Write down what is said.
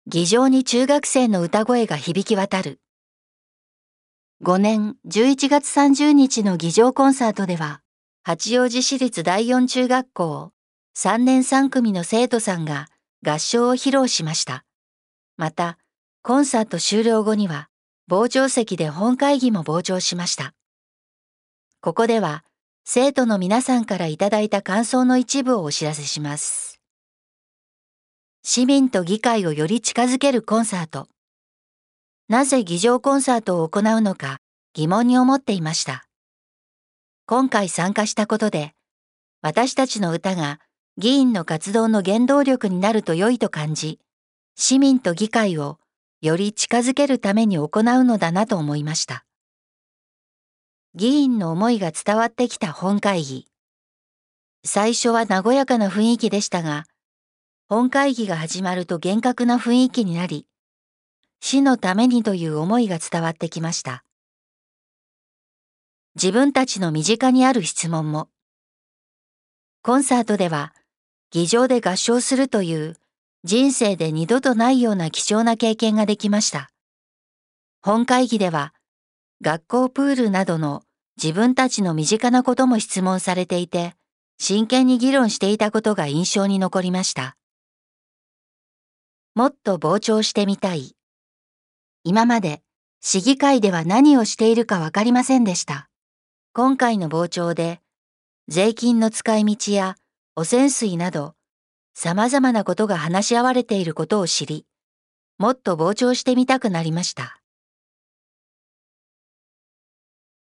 議場に中学生の歌声が響き渡る。5年11月30日の議場コンサートでは、八王子市立第四中学校3年3組の生徒さんが合唱を披露しました。また、コンサート終了後には、傍聴席で本会議も傍聴しました。ここでは、生徒の皆さんからいただいた感想の一部をお知らせします。市民と議会をより近づけるコンサート。なぜ議場コンサートを行うのか疑問に思っていました。今回参加したことで、私たちの歌が議員の活動の原動力になると良いと感じ、市民と議会をより近づけるために行うのだなと思いました。議員の思いが伝わってきた本会議。最初は和やかな雰囲気でしたが、本会議が始まると厳格な雰囲気になり、市のためにという思いが伝わってきました。自分たちの身近にある質問も。コンサートでは、議場で合唱するという人生で二度とないような貴重な経験ができました。本会議では、学校プールなどの自分たちの身近なことも質問されていて、真剣に議論していたことが印象に残りました。もっと傍聴してみたい。今まで市議会では何をしているかわかりませんでした。今回の傍聴で、税金の使い道や汚染水など、様々なことが話し合われていることを知り、もっと傍聴してみたくなりました。